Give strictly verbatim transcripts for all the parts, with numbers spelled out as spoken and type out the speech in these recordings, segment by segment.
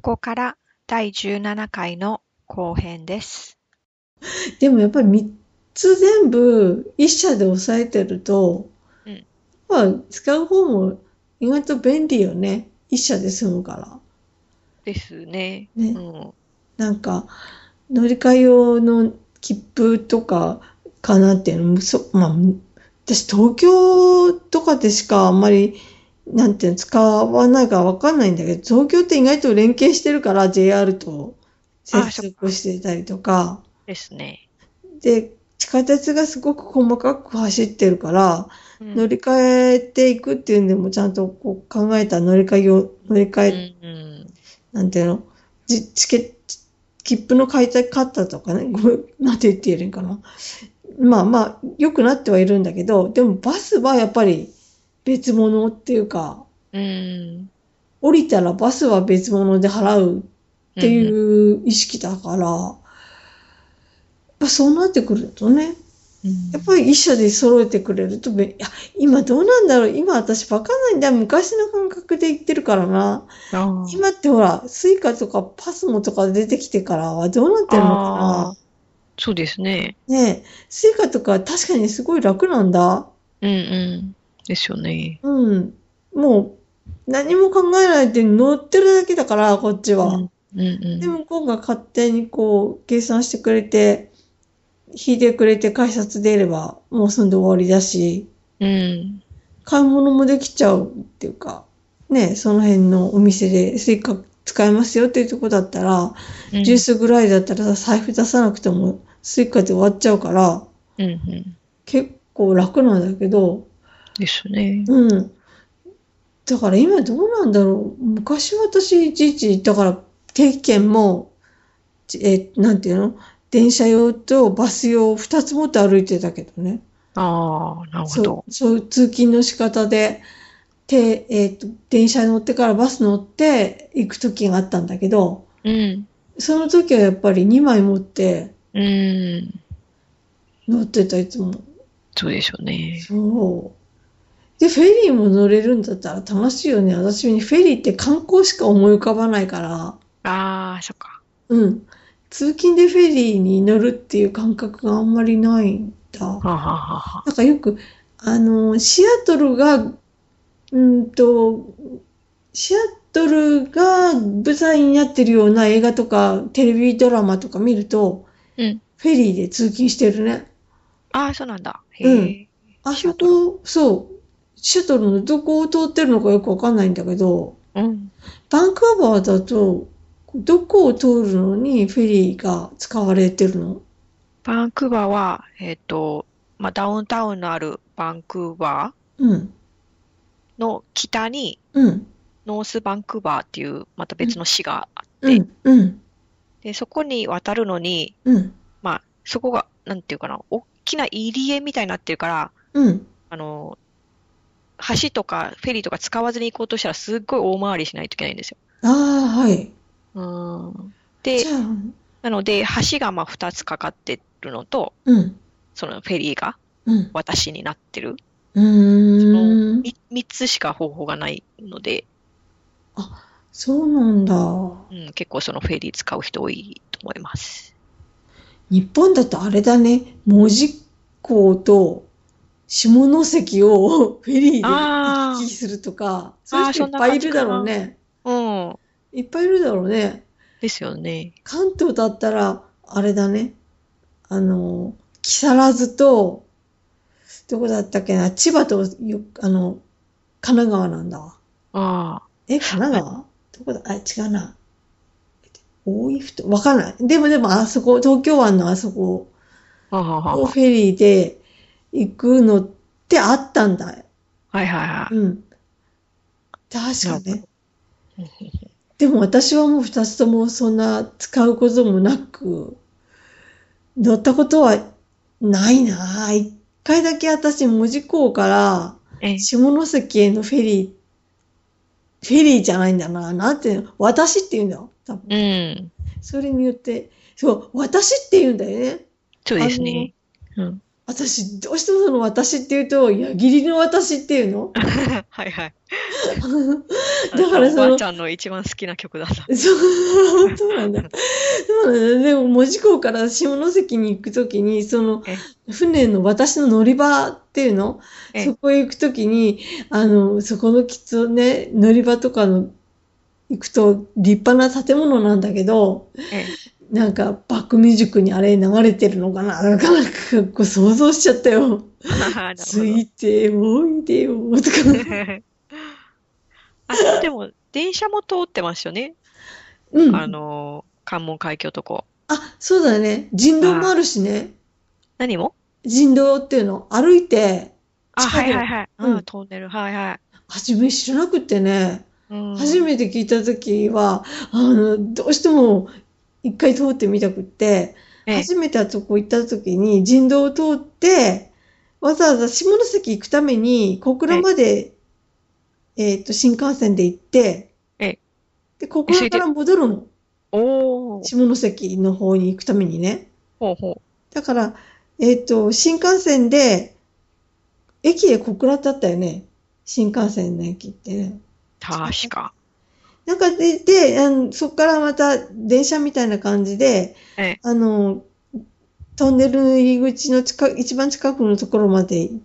こからだいじゅうななかいの後編です。 でもやっぱりみっつ全部一社で押さえてると、 うん。 まあ使う方も意外と便利よね。一社で済むから。 ですね。うね。 ん。 なんか、乗り換え用の切符とかかなっていうのも、そ、まあ、私東京とかでしかあんまり、なんていうの、使わないからわかんないんだけど、東京って意外と連携してるから ジェイアール とああ、そ接っか。 続してたりとか、 ですね。 で、地下鉄がすごく細かく走ってるから、 うん。 乗り換えていくっていうんでもちゃんとこう考えた乗り換えを、乗り換うえ、 ん。 なんていうの、じチケ切符の買い方とかね、ごめん、なんて言ってるんかな。まあまあ、良くなってはいるんだけど、でもバスはやっぱり別物っていうか、 うん。 降りたらバスは別物で払うってうん。うん。 いう意識だから、やっぱそうなってくるとね、 うん。 やっぱり一社で揃えてくれるとべ、いや、今どうなんだろう。今私わかんないんだよ。昔の感覚で言ってるからな。 あ今ってほら、スイカとかパスモとか出てきてからはどうなっあ。 てるのかな。 ああ。そうですね。 ねえ、スイカとか確かにすごい楽なんだ。 うんうん。ですよね。 うん。もう、何も考えないで乗ってるだけだから、こっちは。 うん。うんで、 う向こうが勝手にこう、計算してくれて、引いてくれて改札出れば、もうそんで終わりだし。 ん。うん。 買い物もできちゃうっていうか、ね、その辺のお店でスイカ使えますよっていうとこだったら、 うん。 ジュースぐらいだったら財布出さなくてもスイカで終わっちゃうから、 うんうん。 結構楽なんだけど、 ですね。 うん。だから今どうなんだろう。昔私いちいち、だから定期券も、え、なんていうの、電車用とバス用二つ持って歩いてたけどね。 ああ、なるほそう、 ど。 そういう通勤の仕方で、で、えっと、電車に乗ってからバス乗って行く時があったんだけど、 うん。 その時はやっぱりにまい持ってうん。 乗ってた、いつも。 そうでしょうね。 そう。で、フェリーも乗れるんだったら楽しいよね。私にフェリーって観光しか思い浮かばないから、 ああ、そっか。 うん。通勤でフェリーに乗るっていう感覚があんまりないんだ。 はははは。 なんかよく、あの、シアトルが、うんと、シアトルが舞台になってるような映画とかテレビドラマとか見ると、 うん。 フェリーで通勤してるね。 ああ、そうなんだ。 うん。 へえ。 あそシアトル。 こ、そう、シアトルのどこを通ってるのかよくわかんないんだけど、 うん。 バンクーバーだと、どこを通るのにフェリーが使われてるの？ バンクーバーは、えっと、まあ、ダウンタウンのあるバンクーバうん、 ーの北に、 うん、 ノースバンクーバーっていうまたうん、 別の市があって、 うん、うん、 で、そこに渡るのに、 うん、 まあ、そこが、なんていうかな、大きな入り江みたいになってるから、 うん。 あの、橋とかフェリーとか使わずに行こうとしたらすっごい大回りしないといけないんですよ。 ああ、はい。 うん。で、 じゃあ、 なので、橋がまあふたつかかってるのと、 うん、 そのフェリーがうん、 私になってる。 うそのーん。 みみっつしか方法がないので、 あ、そうなんだ。 うん、結構そのフェリー使う人多いと思います。 日本だとあれだね、門司港と下関をフェリーで行き来あするとか、 あ、ああ、 そういう人いっそんな感ぱいいるだろうじかな。 ね。 うん。 いっぱいいるだろうね。 ですよね。 関東だったら、あれだね。あの、木更津と、どこだったっけな、千葉とよ、あの、神奈川なんだわ。 あえ、神奈あ。あ、 川どこだあ、違うな。大井ふ頭わかんない。でもでもあそこ、東京湾のあそこはははは。 をフェリーで行くのってあったんだよ。 はいはいはうん。確い。なかね。 るほど。うんうんでも私はもう二つともそんな使うこともなく、乗ったことはないなぁ。一回だけ私、門司港からえ、 下関へのフェリー、フェリーじゃないんだな。なんていうの、私って言うんだよ。多分。 うん。 それによって、そう、私って言うんだよね。 そうあの、 ですね。うん。 私、どうしてもその私っていうと、矢切の私っていうのはいはい。 だからその、 おばあちゃんの一番好きな曲だった。 そう、そうなんだ。そうなんだ。でも、門司港から下関に行くときに、その、 え、 船の私の乗り場っていうのそえ、 こへ行くときに、あの、そこのきっとね、乗り場とかの行くと立派な建物なんだけど、 え。 なんかバックミュージックにあれ流れてるのかななかなかこう想像しちゃったよ。 なるほど。 ついておいでよ、とか。 あそこでも電車も通ってますよね。あうん。 の、関門海峡とこ。 あ、そうだね。人道もああ、 るしね。 何も人道っていうの。歩いて、 あ、 地下道。 はいはいはい。うん、 うん。 トンネル。はいはい。 初め知らなくってね。 うん。 初めて聞いたときは、あの、どうしても一回通ってみたくって、 ええ、 初めてあそこ行ったときに人道を通って、わざわざ下関行くために小倉ええ、 まで、えっと、新幹線で行って、 ええ。 で、小えそれで、 倉から戻るの。 おー、 下関の方に行くためにね。 ほうほう。 だから、えっと、新幹線で、駅で小倉だったよね。新幹線の駅ってね。 確か。 なんかで、で、あの、そこからまた電車みたいな感じで、 ええ、 あの、トンネルの入り口の近く、一番近くのところまで行って、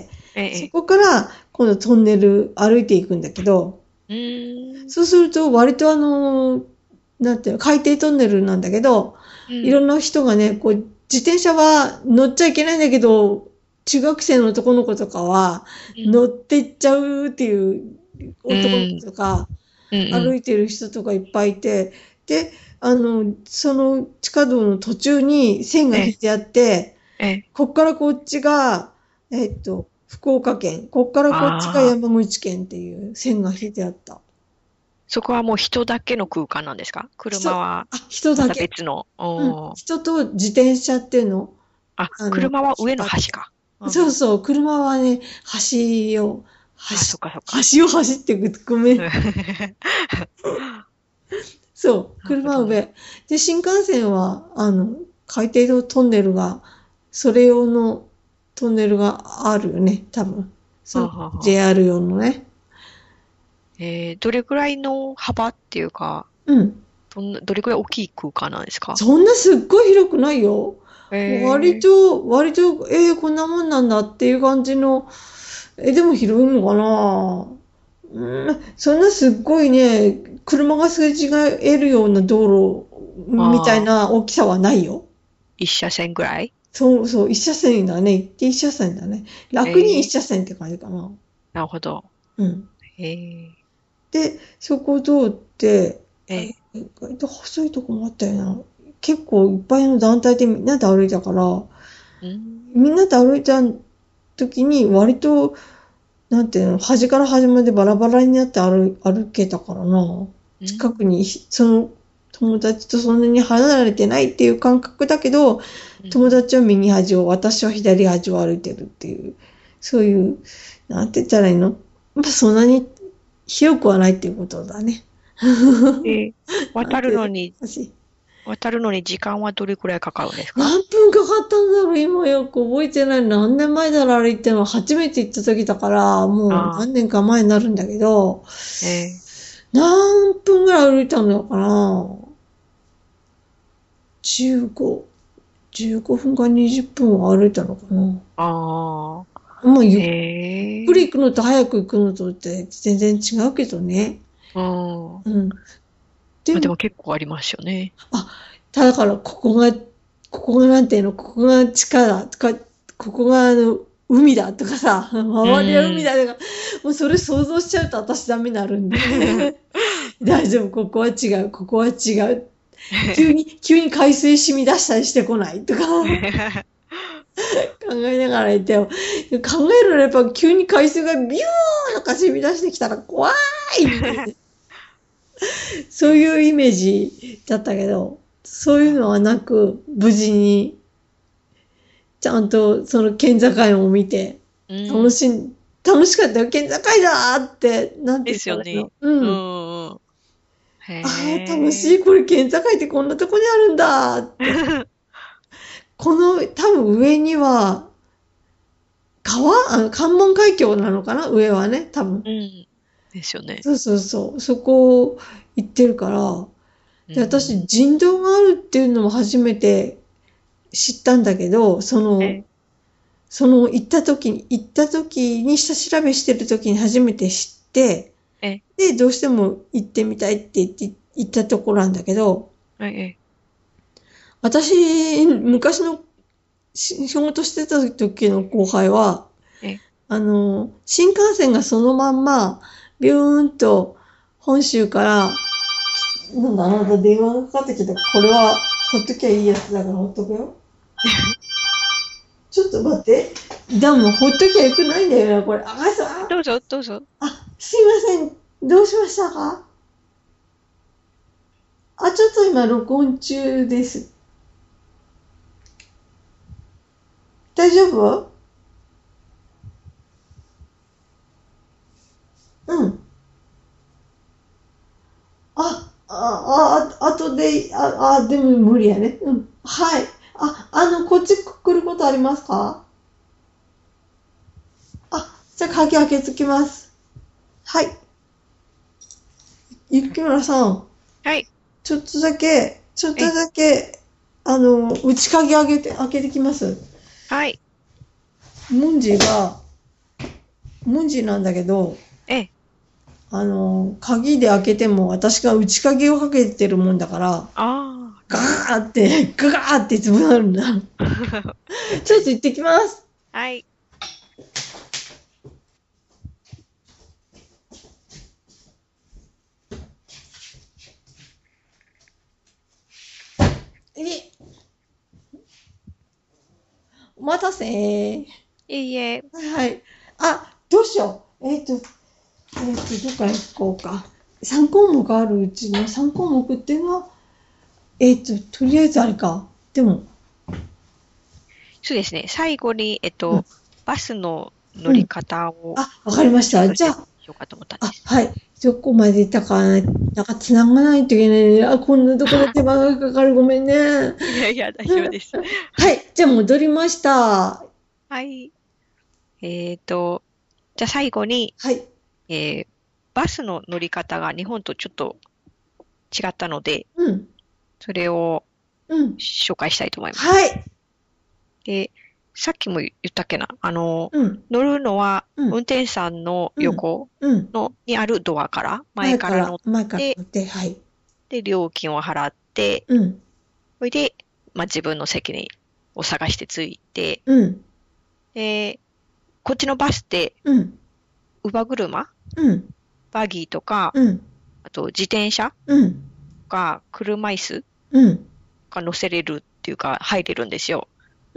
ええ、 そこから今度トンネル歩いていくんだけど、 ええ。うーん、 そうすると割とあの、なんていうの、海底トンネルなんだけど、 うん、 いろんな人がね、こう、自転車は乗っちゃいけないんだけど、中学生の男の子とかはうん、 乗っていっちゃうっていうう男の子ん、 とか、 うん、うん。 歩いてる人とかいっぱいいて、で、あの、その地下道の途中に線がええ、 引いてあって、 ええ。 こっからこっちが、えっと、福岡県、こっからこっちがああ、 山口県っていう線が引いてあった。 そこはもう人だけの空間なんですか？ 人、あ、 車はまた人だけ。 別の。 うん。 おー。 人と自転車っていうの、 あ、 あの、 車は上の引っ張って。 端か。うん。 そうそう、車はね、橋を、 あ、そっ橋、 かそっか。 橋を走っていく。ごめん。 なそう、 るほどね。 車は上。で、新幹線は、あの、海底のトンネルが、それ用のトンネルがあるよね、多分。そはのあはあはあ。 ジェイアール 用のね。 えー、どれぐらいの幅っていうか、 うん。 どんな、どれぐらい大きい空間なんですか？ そんなすっごい広くないよ。割えと、割と、えー、こんなもんなんだっていう感じの、え、でも広いのかな。うん、そんなすっごいね、車がすれ違えるような道路ー、 みたいああ、 な大きさはないよ。 一車線ぐらい。 そうそう、一車線だね。行って一車線だね。 え楽に一ー、 車線って感じかな。 なるほど。 うん。 えー、 で、そこ通って、あ、意え外と細いとこもあったよな。結構いっぱいの団体でみんなで歩いたから、 ー、うん、 みんなで歩いた時に割と、なんていうの、端から端までバラバラになって歩歩けたからな。 うん、 近くに、その友達とそんなに離れてないっていう感覚だけど、 うん。 友達は右端を、私は左端を歩いてるっていう、そういう、なんて言ったらいいの？まあ、そんなに広くはないっていうことだね。 で、渡なんていうの？ るのに、 私、 渡るのに時間はどれくらいかかるんですか？ 何分かかったんだろう？今よく覚えてない。何年前だろう？歩いての初めて行った時だから、もうああ、 何年か前になるんだけど、 え何分ぐらい歩いたのかな？ じゅうご、じゅうごふんかにじゅっぷんは歩いたのかな？ ー、ああ、 まあ、ゆっくりええ、 行くのと早く行くのとって全然違うけどね。 うん。 うん。でまあ、でも、 も結構ありますよね。 あ、ただから、ここが、ここがなんていうの、ここが地下だとか、ここがあの、海だとかさ、 う周りは海ん。 だとか、もうそれ想像しちゃうと私ダメになるんで。大丈夫、ここは違う、ここは違う。急に、急に海水染み出したりしてこないとか考えながらいてよ。考えるのやっぱ急に海水がビューとか染み出してきたら怖いって、そういうイメージだったけど、そういうのはなく、無事に、ちゃんとその県境を見て、 うん。 楽しん、楽しかったよ。県境だーって、なんてで言ったらいいの？ すよね。ううん。 ん。うん。 ああ、楽しへえ。 い。これ県境ってこんなとこにあるんだーって。この、多分上には、 川あの関門海峡なのかな上はね、多分。 うん。ですよね。 そうそうそう。そこ行ってるから、で、 うん。 私、人道があるっていうのも初めて知ったんだけど、その、 え、 その行った時に、行った時に下調べしてる時に初めて知って、 え、 で、どうしても行ってみたいって言って行ったところなんだけど、 え、え、 私、昔のし仕事してた時の後輩は、 え、 あの、新幹線がそのまんま、ビューンと本州から、なんだ、あなた電話がかかってきた。これは、ほっときゃいいやつだからほっとくよ。ちょっと待って。でも、ほっときゃよくないんだよな、これ。あ、さどうぞ、どうぞ。 あ、すいません。どうしましたか？あ、ちょっと今、録音中です。大丈夫？うん。あ、あ、あ、あとで、あ、あ、でも無理やね。うん。はい。あ、あの、こっち来ることありますか？あ、じゃあ鍵開けつきます。はい。ゆきむらさん、 はい、 ちょっとだけ、ちょっとえ、 だけ、あの、内鍵開けて、開けてきます。 はい、 ムンジが、ムンジなんだけど、 え、 あの、鍵で開けても私が内鍵をかけてるもんだから、 ああ、 ガなるほど。 ーって、ガーっていつもなるんだ。ちょっと行ってきます。 はい、 え、お待たせー。 いえいえ、 はいはい。あ、どうしよう。えっ、と、えっ、と、どっから行こうか。さん項目あるうちのさん項目っていうのは、えっ、と、とりあえずあれか。でも、 そうですね。最後に、えっうん、 と、バスの乗りうん。 方をあ、わかりました。 ちょっと説じゃあ、 明しようかと思ったんであ、 す。 はい。どこまで行ったかな。なんか繋がないといけないね。あ、こんなとこで手間がかかる。ごめんね。 いやいや、大丈夫はです。 い。じゃあ戻りました。 はい。えっと、じゃあ最後に、 はい。 えーバスの乗り方が日本とちょっと違ったので、 うん。 それをうん。 紹介したいと思います。 はい。 で、さっきも言ったっけな、あの、 うん。 乗るのはうん。 運転手さんのうん。 横うん。 の、にあるドアから、前前から、 から乗っ前からて、 乗って、はい。 で、料金を払って、 うん。 それで、まあ、自分の席にを探して着いて、 うん。 で、こっちのバスって、 うん。 乳母車うん。 バギーとか、 うん。 あと自転車うん。 が車椅子うん。 が乗せれるっていうか、入れるんですよ。 うん。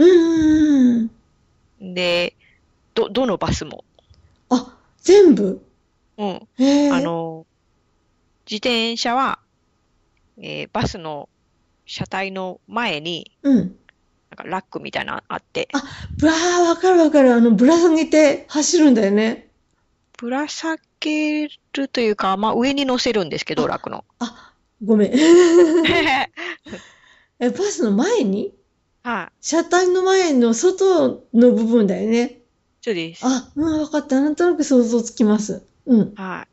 で、ど、どのバスも。 あ、全部。 うん。あへえ。 の、自転車は、えーバスの車体の前に、 うん。 なんかラックみたいなのあって、 あ、ぶわー、わかるわかる。あの、ぶら下げて走るんだよね。 ぶら下げるというか、まあ上に乗せるんですけど、ラッあ、 クの。 あ、ごめん。え、バスの前にはい。 車体の前の外の部分だよね。 そうです。 あ、うん、わかった。なんとなく想像つきます。うん。 はい。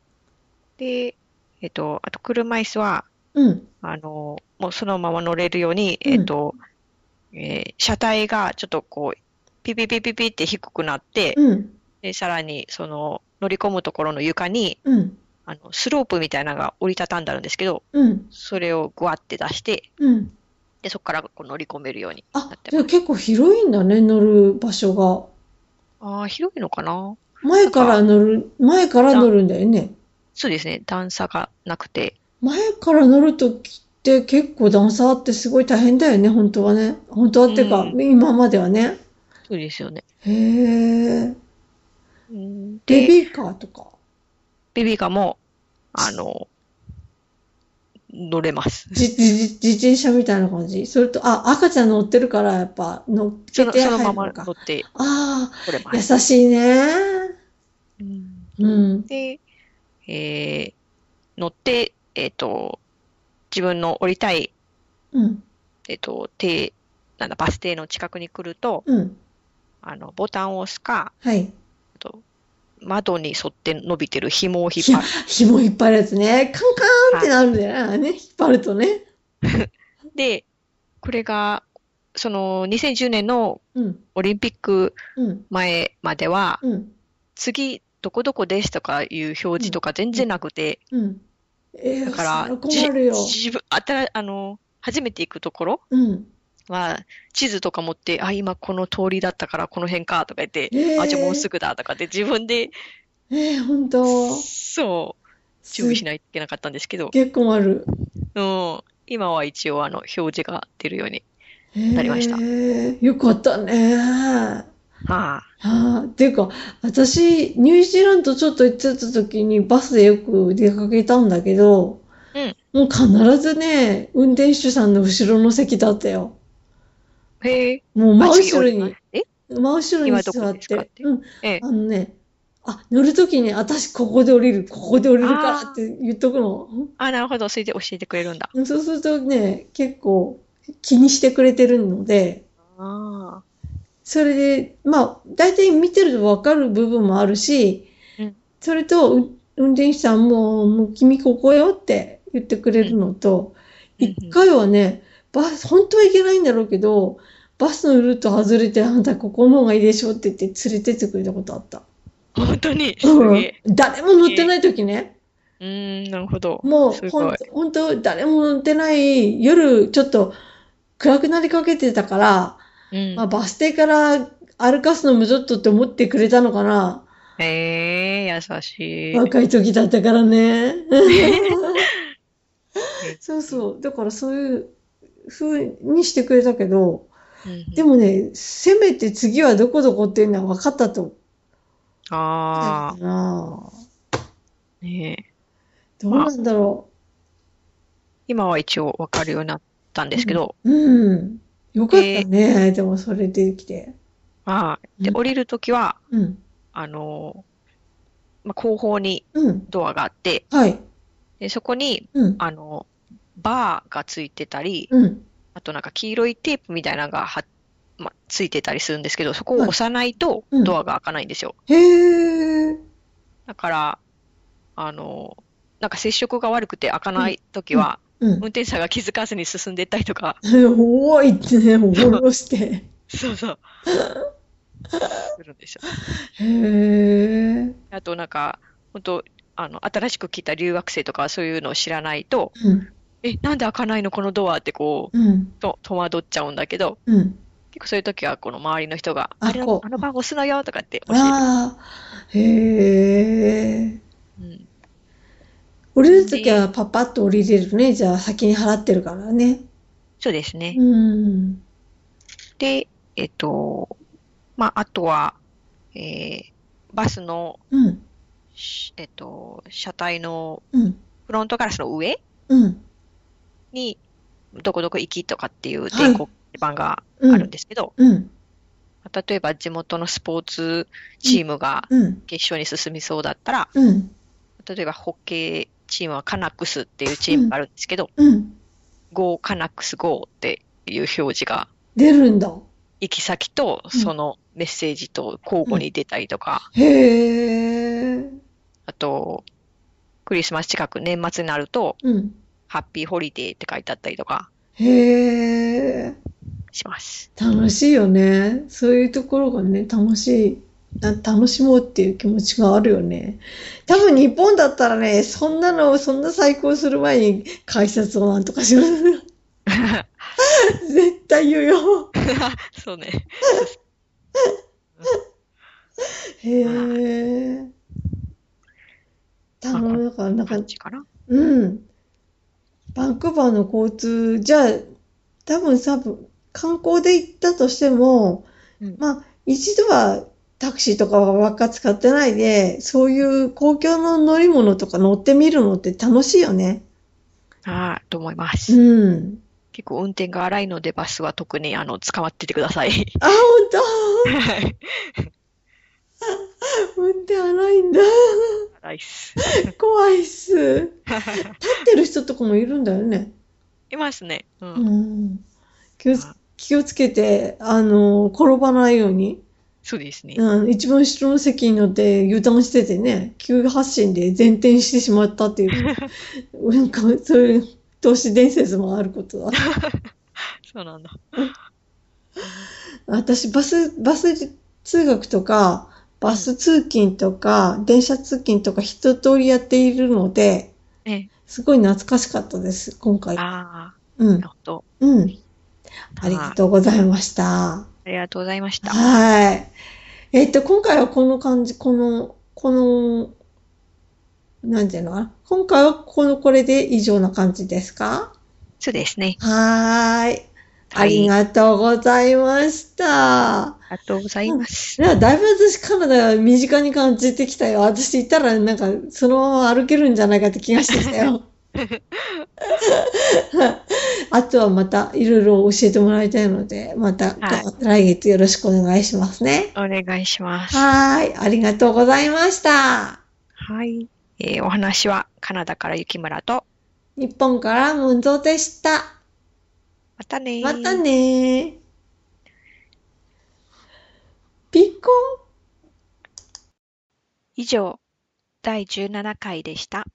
で、えっと、あと車椅子は、 うん。 あの、もうそのまま乗れるように、 うん。 えっと、えー車体がちょっとこう、ピピピピピって低くなって、 うん。 で、さらに、その、乗り込むところの床に、 うん。 あの、スロープみたいなのが折りたたんであるんですけど、 うん。 それをグワって出して、 うん。 で、そこからこう乗り込めるようになあ、 ってます。 じゃあ結構広いんだね、乗る場所が。 ああ、広いのかな。 前からなんか、 乗る、前から乗だ、 るんだよね。 そうですね、段差がなくて、 前から乗るときって結構段差あってすごい大変だよね、本当はね。本当はうっていうか、 ん、 今まではね。 そうですよね。 へえ。 うん、で、 ベビーカーとか。 ベビーカーも、あの、乗れます。 自、自、自転車みたいな感じ。それと、あ、赤ちゃん乗ってるから、やっぱ乗っその、 けてそのまま入るのか。 乗ってああ、優これます。 しいね。 うん、 うん。 で、えー乗って、えっと、自分の降りたい、 うん。 えっと、停、なんだ、バス停の近くに来ると、 うん。 あの、ボタンを押すか、 はい。 あと窓に沿って伸びてる紐を引っひ、 張る。 紐引っ張るやつね。カンカーンってはなるんだよね。ね、引っ張るとね。 い。で、これが、そのにせんじゅうねんのうん、 オリンピックうん、 前までは、 うん、 次、どこどこですとかいう表うん、 示とか全うん、 然なくて、 うん。えー、 だから、 それは困じ、 るよ。 自分、あたら、あの、初めて行くところうん。 は、地図とか持って、あ、今この通りだったからこの辺かとか言って、 えあ、じゃあもうすー、 ぐだとかって自分で、 えー、本当、 そう、準備しすっないといけなかったんですけど、 げえ困る。 うん、今は一応あの、表示が出るようにえなりました。 ー、よかったね。ははあ、 あ、っていうか、私、ニュージーランドちょっと行ってた時にバスでよく出かけたんだけど、 うん。 もう必ずね、運転手さんの後ろの席だったよ。 へえ、あ、 もう真次降ります。 後ろに、 え、 真後ろに今どこ座って、 ですかって。 うん、 ええ。 あのね、あ、乗るときに私ここで降りる、ここで降りるからっあて言っとくの。 あ、あ、なるほど。それで教えてくれるんだ。 うん、そうするとね、結構気にしてくれてるので、 ああ、 それで、まあ、大体見てるとわかる部分もあるし、 うん、 それと、う運転手さんも、もう君ここよって言ってくれうん、 るのと、 うん、 一うん。 回はね、バス、本当はいけないんだろうけど、バスのルート外れて、あんたここの方がいいでしょって言って連れてってくれたことあった。 本当に、すうん。 げえ。 誰も乗ってええ、 ない時ね。 うーん、なるほど。 もう、 すごい。 ほんと、ほんと、誰も乗ってない、夜、ちょっと暗くなりかけてたから、まあ、 うん。 バス停から歩かすのもちょっとって思ってくれたのかな。 ええ、優しい。 若い時だったからね。 えそうそう。だからそういう風にしてくれたけど、 うん、うん。 でもね、せめて次はどこどこっていうのは分かったと。だかあな。 あ、ねえ。 どうなまあ、 んだろ今は一応わかるようになったんでう。うん。 すけど、 うん。よかったで、 ね。でもそれできて。 まあ、で、 うん。 降りるときは、 うん。 あの、まあ、後方にうん。 ドアがあって、 はい。 で、そこに、 うん。 あの、バーがついてたり、 うん。 あとなんか黄色いテープみたいなのがは、ま、ついてたりするんですけど、そこをはい。 押さないとうん。 ドアが開かないんですよ。 へえ。 だから、あの、なんか接触が悪くて開かうん。 ないときうん。 は、 うん。 運転手さんが気づかずに進んでいったりとか、 多いってね、下ろして。 そうそう、するんですよ。 へえ。 あとなんか、本当あの、新しく来た留学生とかそういうのを知らないと、 うん。 え、なんで開かないのこのドアってこう、 うん。 と、戸惑っちゃうんだけど、 うん。 結構そういう時はこの周りの人が、ああ、 れの、 こう。 あの番号押すのよとかって教えてくれる。 ああ。へえ。 うん。 降りるときで、 はパパッと降りれるね。じゃあ先に払ってるからね。 そうですうね。 ん。 で、えっと、まあ、あとは、えーバスの、 うん。 しえっと、車体のうん。 フロントガラスの上うん。 に、どこどこ行きとかっていうはい。 電光板があるんうん。 ですけど、 うん。 例えば地元のスポーツうん。 チームがうん。 決勝に進みそうだったら、 うん。 例えばホッケーチームはカナックスっていうチうん。 ームがあるんですけど、 うん。 Go カナックス Go っていう表示が出るんだ。 行き先とうん。 そのメッセージと交うん。 互に出たりとか、 へえ。 あと、クリスマス近く年末になると、 うん。 ハッピーホリデーって書いてあったりとかへえ。 します。 楽しいよね。そういうところがね、楽しい。な楽しもうっていう気持ちがあるよね。多分日本だったらね、そんなの、そんな再考する前に改札をなんとかしろ。絶対言うよ。 そうね。そうそう。 へまあ、 え。頼まあ、こんなむだから、なんか、 感じかな。 うん。バンクーバーの交通、じゃあ、多分多分、観光で行ったとしても、 うん。 まあ、一度はタクシーとかばっか使ってないで、そういう公共の乗り物とか乗ってみるのって楽しいよね。 ああ、と思いまうす。 ん。 結構運転が荒いのでバスは特にあの、捕まっててください。 あ、ほんと。 はい。 運転荒いんだ。 荒いっす。 怖いっす。立ってる人とかもいるんだよね。 いますね。ううん。 ん。気をつ、 あ、 気をつけて、あの、転ばないように。 そうですね。 うん、一番後ろの席に乗って油断しててね、急発進で前転してしまったっていう、なんかそういう都市伝説もあることだ。 そうなんだ。 私、バス、バス通学とか、バス通勤とか、電車通勤とか一通りやっているので、 ええ。 すごい懐かしかったです、今回。 ああ、 うん。 なるほど。 うん。ありがはい。 とうございました。 ありがとうございました。 はい。えっと、今回はこの感じ、この、この、なんていうのかな。今回はこの、これで以上な感じですか？ そうですね。 はーい。ありはい。 がとうございました。 ありがとうございうん。います。 や、だいぶ私カナダ身近に感じてきたよ。私行ったらなんかそのまま歩けるんじゃないかって気がしてきたよ。あとはまたいろいろ教えてもらいたいので、またはい。 来月よろしくお願いしますね。 お願いします。 はーい。ありがとうございました。 はい。えーお話はカナダから雪村と、 日本からムンゾーでした。 またねまたー。 ねー。ピッコン。 以上、だいじゅうななかいでした。